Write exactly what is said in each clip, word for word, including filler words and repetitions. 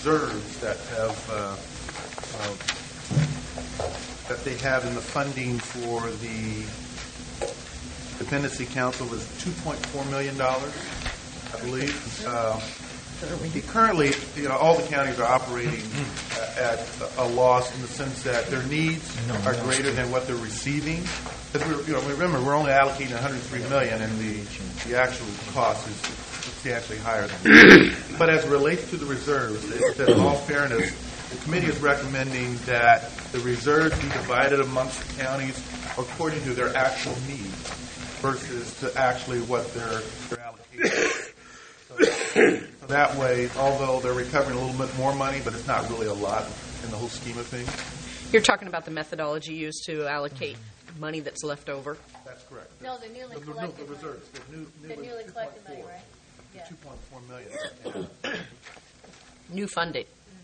reserves that have uh, uh, that they have in the funding for the Dependency Council was two point four million dollars, I believe. Uh, currently, you know, all the counties are operating uh, at a loss in the sense that their needs are greater than what they're receiving. Because we're, you know, remember, we're only allocating one hundred three million dollars, and the the actual cost is substantially higher than that. But as it relates to the reserves, it said, in all fairness, the committee is recommending that the reserves be divided amongst the counties according to their actual needs versus to actually what their their allocation. So, so that way, although they're recovering a little bit more money, but it's not really a lot in the whole scheme of things. You're talking about the methodology used to allocate money that's left over? That's correct. No, the newly the, collected the reserves. The, new, The newly collected money, right? The Yeah. two point four million. New funding.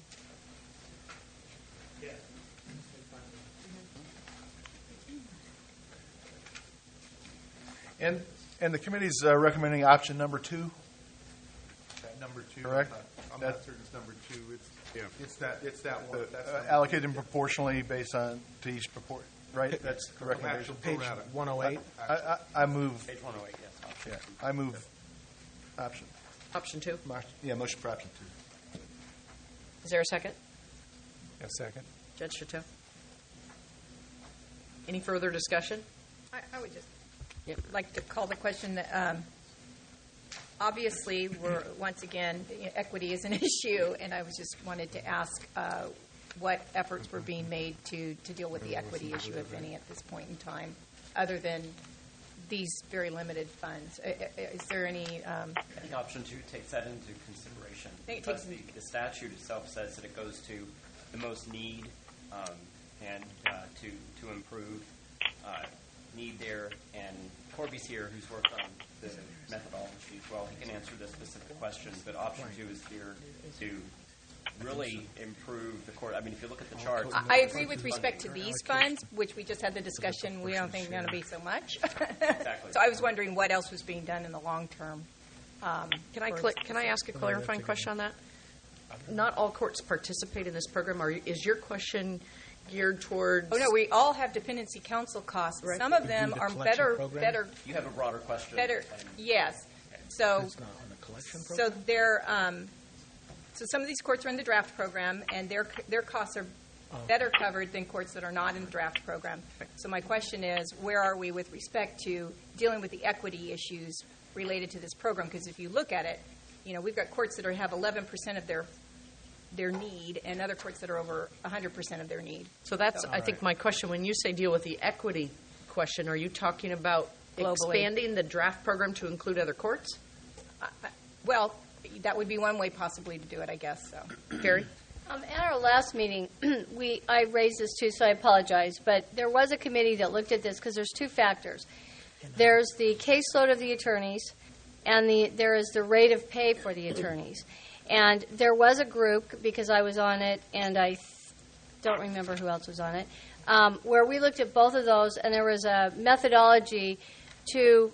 And and the committee's uh, recommending option number two. That number two. Correct. I'm not, I'm That- not certain it's number two. It's yeah. It's that. It's that one. That's Uh, number allocated two. proportionally based on to each purport. Right. That's the recommendation. Actual pro rata. one oh eight. I, I, I move. Page one oh eight, yes. Yeah. I move. Option. Option two. Yeah. Motion for option two. Is there a second? A second. Judge Chateau? Any further discussion? I, I would just Yep. like to call the question that, um, obviously, we're, once again, you know, equity is an issue, and I was just wanted to ask uh, what efforts were being made to, to deal with the equity issue, if any, at this point in time, other than these very limited funds. I- I- Is there any, um, I think option two takes that into consideration. I think it Because takes- the, the statute itself says that it goes to the most need um, and uh, to to improve uh, need there. And Corby's here, who's worked on the methodology as well. He can answer the specific questions. But option two is here to really improve the court. I mean, if you look at the charts. I I agree with respect to these funds, which we just had the discussion, we don't think going to be so much. Exactly. So I was wondering what else was being done in the long term. Um, Can I for- cl- can I ask a clarifying question on that? Not all courts participate in this program. Are you, is your question geared towards? Oh, no, we all have dependency council costs. Right. Some of We them do the are collection better, program? better, You have a broader question. better, and- yes. So, It's not on the collection so program? they're, um, so some of these courts are in the draft program, and their, their costs are better covered than courts that are not in the draft program. So my question is, where are we with respect to dealing with the equity issues related to this program? Because if you look at it, you know, we've got courts that are, have eleven percent of their, their need, and other courts that are over one hundred percent of their need. So that's, I think, my question. When you say deal with the equity question, are you talking about Globally. expanding the draft program to include other courts? I- I- Well, that would be one way possibly to do it, I guess, so. Carrie? Um, at our last meeting, we I raised this too, so I apologize. But there was a committee that looked at this because there's two factors. There's the caseload of the attorneys, and the there is the rate of pay for the attorneys. And there was a group, because I was on it, and I th- don't remember who else was on it, um, where we looked at both of those, and there was a methodology to,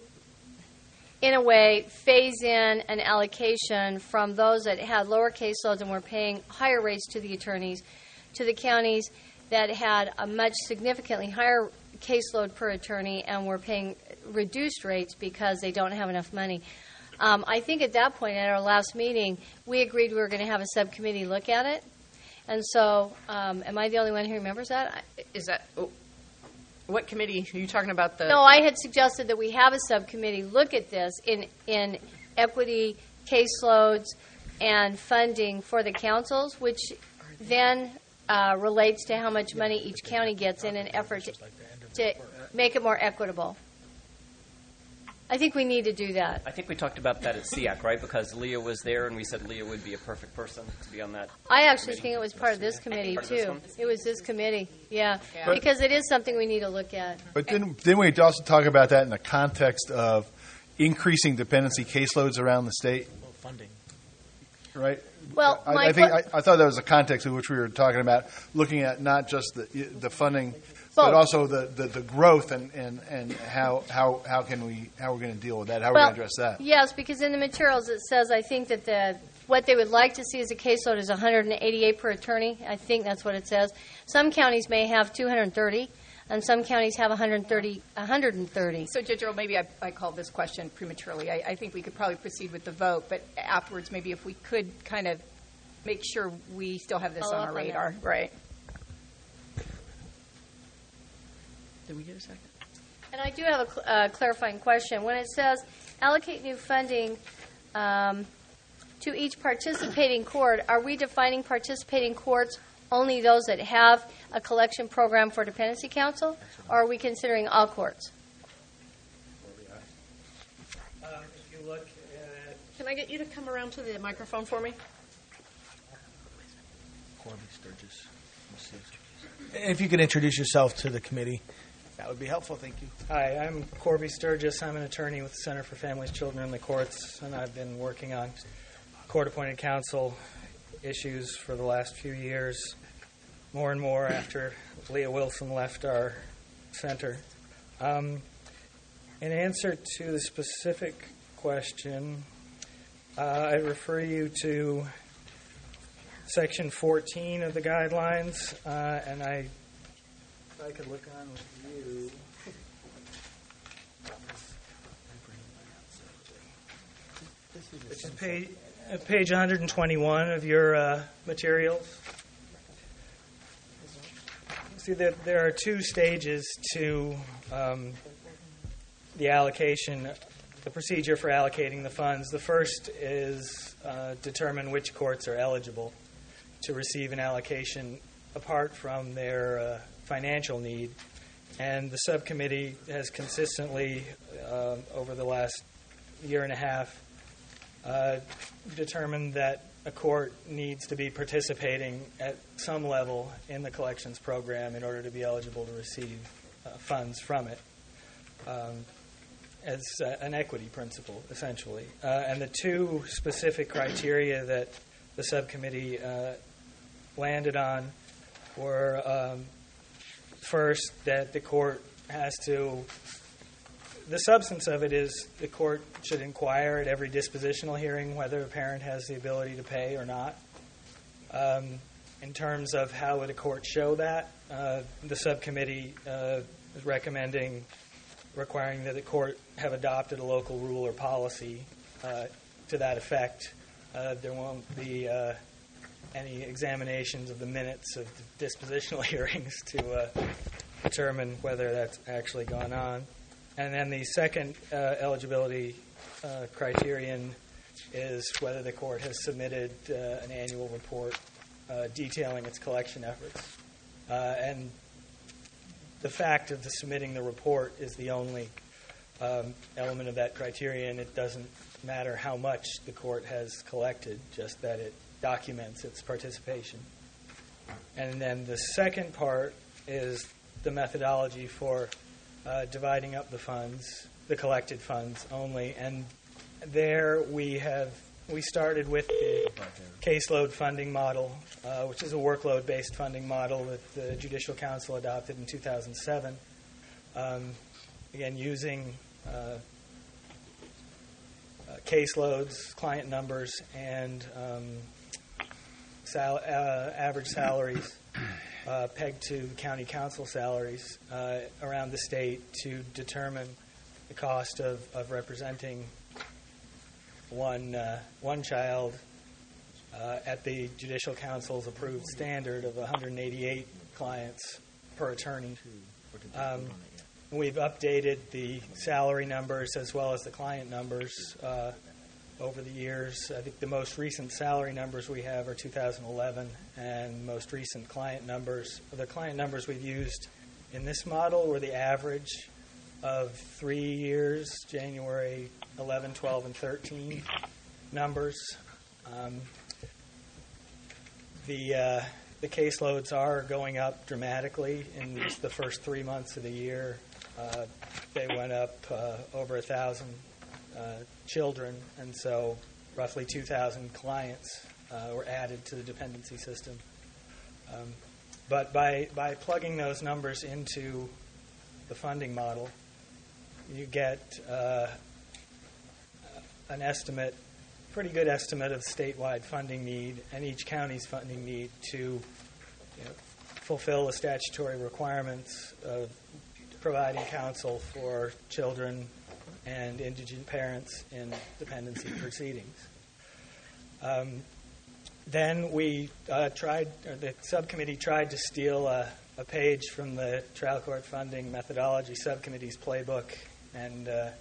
in a way, phase in an allocation from those that had lower caseloads and were paying higher rates to the attorneys to the counties that had a much significantly higher caseload per attorney and were paying reduced rates because they don't have enough money. Um, I think at that point, at our last meeting, we agreed we were going to have a subcommittee look at it. And so, um, am I the only one who remembers that? I- Is that, oh, what committee? Are you talking about the? No, I had suggested that we have a subcommittee look at this in, in equity, caseloads, and funding for the councils, which then uh, relates to how much money each county gets in an effort to, to make it more equitable. I think we need to do that. I think we talked about that at S E A C, right? Because Leah was there, and we said Leah would be a perfect person to be on that. I actually think it was part of this committee, Part of this too. one? It was this committee, yeah. Yeah. Because it is something we need to look at. But didn't, didn't we also talk about that in the context of increasing dependency caseloads around the state, Well, funding. right? Well, I, my I think I, que- I thought that was the context in which we were talking about, looking at not just the the funding, but Both. also the, the, the growth and, and, and how how how can we how we're going to deal with that? How are we Well, going to address that? Yes, because in the materials it says, I think that the what they would like to see as a caseload is one hundred eighty-eight per attorney. I think that's what it says. Some counties may have two hundred thirty, and some counties have one hundred thirty. one hundred thirty. So, Judge Earl, maybe I, I called this question prematurely. I, I think we could probably proceed with the vote, but afterwards, maybe if we could kind of make sure we still have this Follow on up our on that. radar. Right. Did we get a second? And I do have a cl- uh, clarifying question. When it says allocate new funding um, to each participating court, are we defining participating courts only those that have a collection program for dependency counsel, or are we considering all courts? Um, if you look at Can I get you to come around to the microphone for me? Corby Sturgis. If you could introduce yourself to the committee, that would be helpful. Thank you. Hi, I'm Corby Sturgis. I'm an attorney with the Center for Families, Children, and the Courts, and I've been working on court-appointed counsel issues for the last few years, more and more after Leah Wilson left our center. Um, in answer to the specific question, uh, I refer you to Section fourteen of the guidelines, uh, and I, if I could look on with you. Which is page, uh, page one hundred twenty-one of your uh, materials. See that there are two stages to um, the allocation, the procedure for allocating the funds. The first is uh, determine which courts are eligible to receive an allocation apart from their uh, financial need. And the subcommittee has consistently, uh, over the last year and a half, uh, determined that a court needs to be participating at some level in the collections program in order to be eligible to receive uh, funds from it, um, as uh, an equity principle, essentially. Uh, and the two specific criteria that the subcommittee uh, landed on were, um, first, that the court has to, the substance of it is the court should inquire at every dispositional hearing whether a parent has the ability to pay or not. Um, in terms of how would a court show that, uh, the subcommittee uh, is recommending requiring that the court have adopted a local rule or policy uh, to that effect. Uh, there won't be uh, any examinations of the minutes of the dispositional hearings to uh, determine whether that's actually gone on. And then the second uh, eligibility uh, criterion is whether the court has submitted uh, an annual report uh, detailing its collection efforts. Uh, and the fact of the submitting the report is the only um, element of that criterion. It doesn't matter how much the court has collected, just that it documents its participation. And then the second part is the methodology for uh, dividing up the funds, the collected funds only. And there we have we started with the caseload funding model, uh, which is a workload-based funding model that the Judicial Council adopted in two thousand seven. Um, again, using uh, uh, caseloads, client numbers, and um, sal- uh, average salaries uh, pegged to county council salaries uh, around the state to determine the cost of, of representing one uh, one child uh, at the Judicial Council's approved standard of one hundred eighty-eight clients per attorney. Um, we've updated the salary numbers as well as the client numbers uh, over the years. I think the most recent salary numbers we have are two thousand eleven, and most recent client numbers, the client numbers we've used in this model were the average of three years, January eleven, twelve, and thirteen numbers. Um, the uh, the caseloads are going up dramatically in just the first three months of the year. Uh, they went up uh, over a thousand uh, children, and so roughly two thousand clients uh, were added to the dependency system. Um, but by by plugging those numbers into the funding model, you get uh, an estimate pretty good estimate of statewide funding need and each county's funding need to, you know, fulfill the statutory requirements of providing counsel for children and indigent parents in dependency proceedings. Um, then we uh, tried, or the subcommittee tried to steal a, a page from the trial court funding methodology subcommittee's playbook, and uh,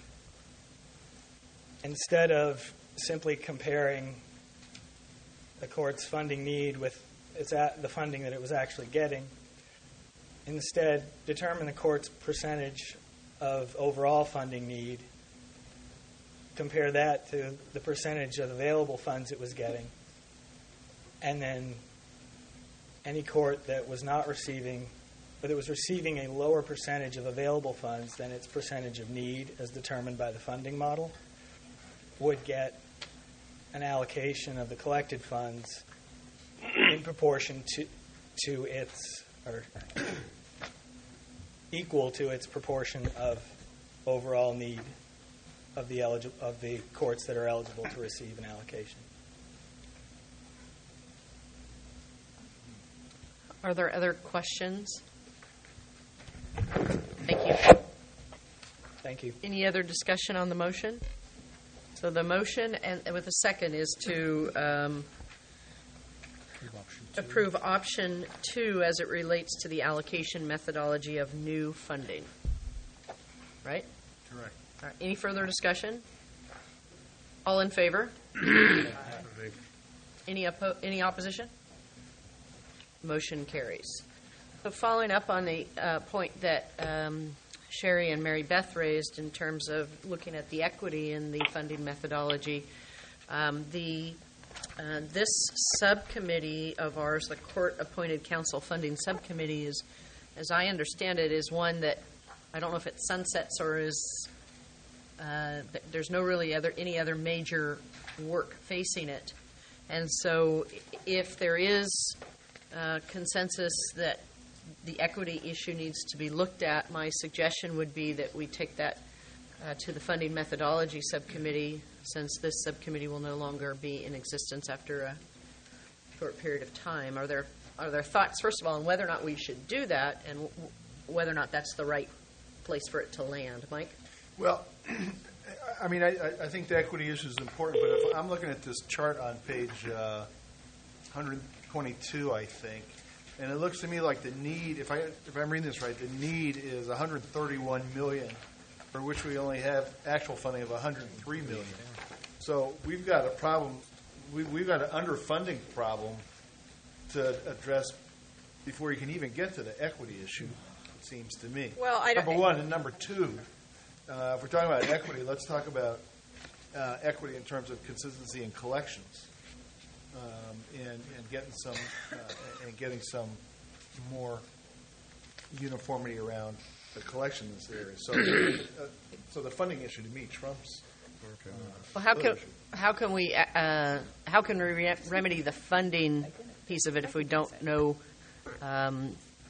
instead of simply comparing the court's funding need with its a, the funding that it was actually getting, instead determine the court's percentage of overall funding need, compare that to the percentage of available funds it was getting, and then any court that was not receiving, but that was receiving a lower percentage of available funds than its percentage of need as determined by the funding model would get an allocation of the collected funds in proportion to to its, or equal to its proportion of overall need of the eligi- of the courts that are eligible to receive an allocation. Are there other questions? Thank you. Thank you. Any other discussion on the motion? So the motion, and and with a second, is to um, approve option two as it relates to the allocation methodology of new funding. Right? Correct. All right. Any further discussion? All in favor? Any oppo- any opposition? Motion carries. So following up on the uh, point that um, Sherry and Mary Beth raised in terms of looking at the equity in the funding methodology, um, the uh, this subcommittee of ours, the court-appointed council funding subcommittee, is, as I understand it, is one that I don't know if it sunsets or is uh, th- there's no really other any other major work facing it, and so if there is uh, consensus that the equity issue needs to be looked at, my suggestion would be that we take that uh, to the funding methodology subcommittee, since this subcommittee will no longer be in existence after a short period of time. Are there are there thoughts, first of all, on whether or not we should do that, and w- whether or not that's the right place for it to land? Mike? Well, I mean, I, I think the equity issue is important, but if I'm looking at this chart on page uh, one twenty-two, I think, and it looks to me like the need, if I if I'm reading this right, the need is one hundred thirty-one million, for which we only have actual funding of one hundred three million. So we've got a problem. We, we've got an underfunding problem to address before you can even get to the equity issue. It seems to me. Well, I don't- number one, and number two, uh, if we're talking about equity, let's talk about uh, equity in terms of consistency in collections. Um, and, and getting some uh, and getting some more uniformity around the collection in this area. So, uh, so the funding issue to me trumps. Uh, Well, how can other issue. how can we uh, how can we re- remedy the funding piece of it if we don't know um,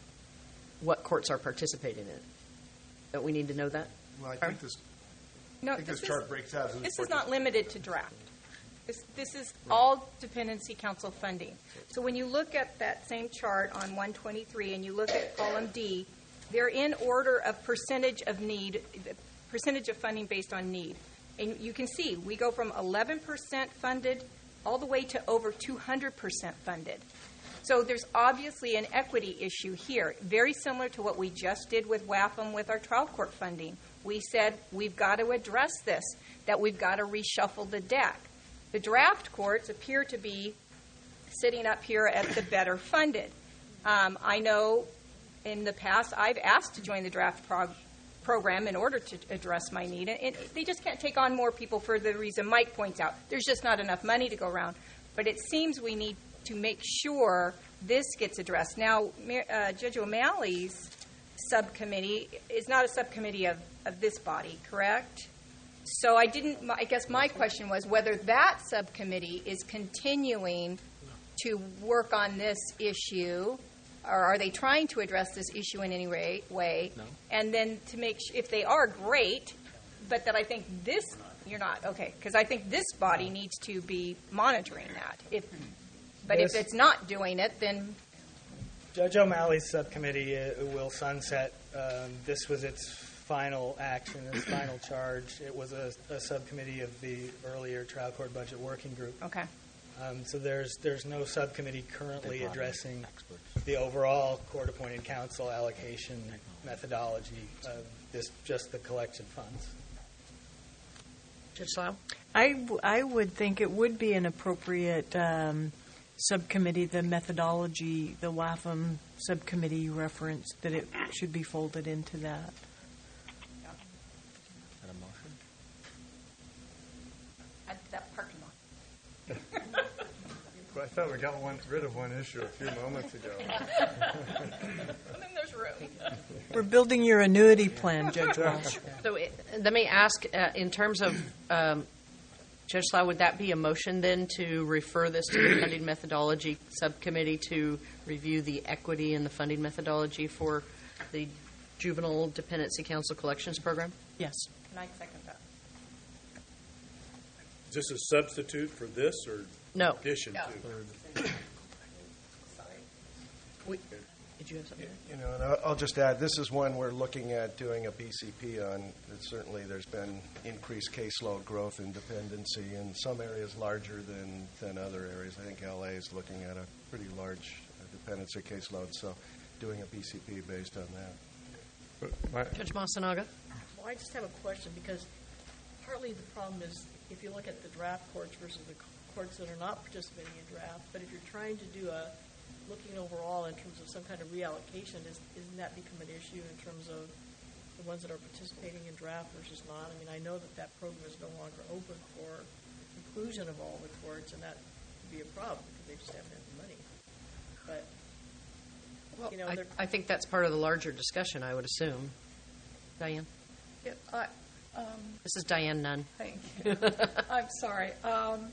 what courts are participating in? Don't we need to know that? Well, I think this, No, I think this this chart is, breaks out. this is not limited to draft. This, this is all dependency council funding. So when you look at that same chart on one twenty-three and you look at column D, they're in order of percentage of need, percentage of funding based on need. And you can see we go from eleven percent funded all the way to over two hundred percent funded. So there's obviously an equity issue here, very similar to what we just did with W A F M with our trial court funding. We said we've got to address this, that we've got to reshuffle the deck. The draft courts appear to be sitting up here at the better funded. Um, I know in the past I've asked to join the draft prog- program in order to address my need, and it, they just can't take on more people for the reason Mike points out. There's just not enough money to go around. But it seems we need to make sure this gets addressed. Now, uh, Judge O'Malley's subcommittee is not a subcommittee of, of this body, correct? So I didn't, I guess my question was whether that subcommittee is continuing to work on this issue, or are they trying to address this issue in any way? way? No. And then to make, sh- if they are, great, but that I think this You're not, okay, because I think this body needs to be monitoring that. If, but if This- it's not doing it, then, Judge O'Malley's subcommittee uh, will sunset. Um, This was its final action, its final charge. It was a, a subcommittee of the earlier trial court budget working group. okay. Um, So there's, there's no subcommittee currently addressing the overall court-appointed counsel allocation methodology of this, just the collection funds. Judge Lau? I, w- I would think it would be an appropriate um, subcommittee, the methodology, the W A F M subcommittee you referenced, that it should be folded into that. At that parking lot. Well, I thought we got one, rid of one issue a few moments ago. And then there's room. We're building your annuity plan, Judge Walsh. So it- let me ask, uh, in terms of, um, Judge Lau, would that be a motion then to refer this to the funding methodology subcommittee to review the equity and the funding methodology for the Juvenile Dependency Council Collections Program? Yes. And I second that. Is this a substitute for this or No. addition No. to? We- Did you have something? You know, and I'll- I'll just add, this is one we're looking at doing a B C P on. And certainly, there's been increased caseload growth in dependency in some areas larger than, than other areas. I think L A is looking at a pretty large uh, dependency caseload, so doing a B C P based on that. But my- Judge Masanaga? Well, I just have a question, because partly the problem is if you look at the draft courts versus the courts that are not participating in draft, but if you're trying to do a, looking overall in terms of some kind of reallocation, is, isn't that become an issue in terms of the ones that are participating in draft versus not? I mean, I know that that program is no longer open for inclusion of all the courts, and that could be a problem, because they just haven't had the money. But, you know, I, they're. I think that's part of the larger discussion, I would assume. Diane? Yeah, I, um, This is Diane Nunn. thank you. I'm sorry. Um,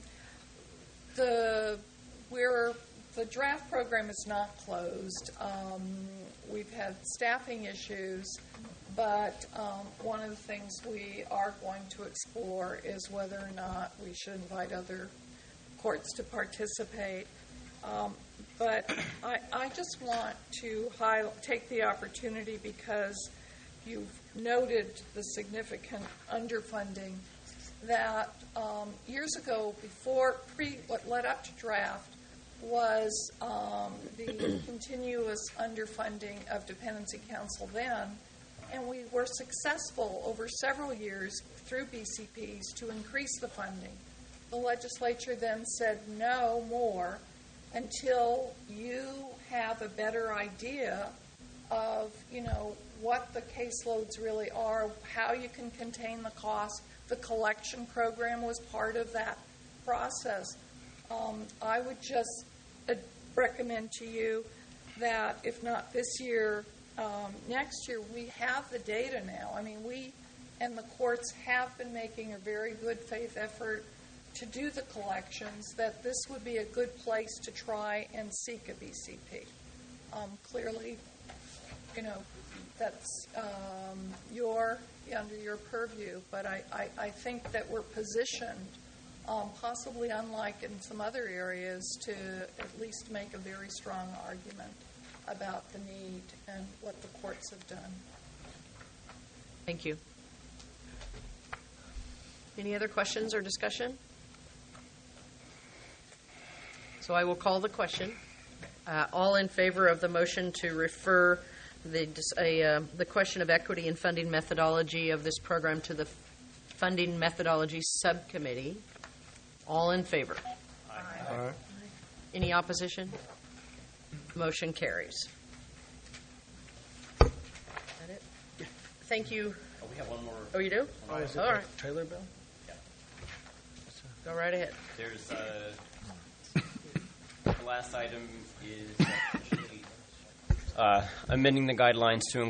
the we're the draft program is not closed. Um, we've had staffing issues, but um, one of the things we are going to explore is whether or not we should invite other courts to participate. Um, but I, I just want to high, take the opportunity, because you've noted the significant underfunding, that um, years ago, before, pre, what led up to draft, was um, the continuous underfunding of dependency counsel then, and we were successful over several years through B C Ps to increase the funding. The legislature then said no more until you have a better idea of, you know, what the caseloads really are, how you can contain the cost. The collection program was part of that process. Um, I would just uh, recommend to you that if not this year, um, next year, we have the data now. I mean, we and the courts have been making a very good faith effort to do the collections, that this would be a good place to try and seek a B C P. Um, clearly, you know, that's um, your under your purview, but I, I, I think that we're positioned, um, possibly unlike in some other areas, to at least make a very strong argument about the need and what the courts have done. Thank you. Any other questions or discussion? So I will call the question. Uh, all in favor of the motion to refer the dis- a, uh, the question of equity and funding methodology of this program to the funding methodology subcommittee? All in favor? Aye. Any opposition? Motion carries. Is that it? Thank you. Oh, we have one more. Oh, you do? Oh, is it All the right. trailer bill? Go right ahead. There's, uh, the last item is uh, amending the guidelines to include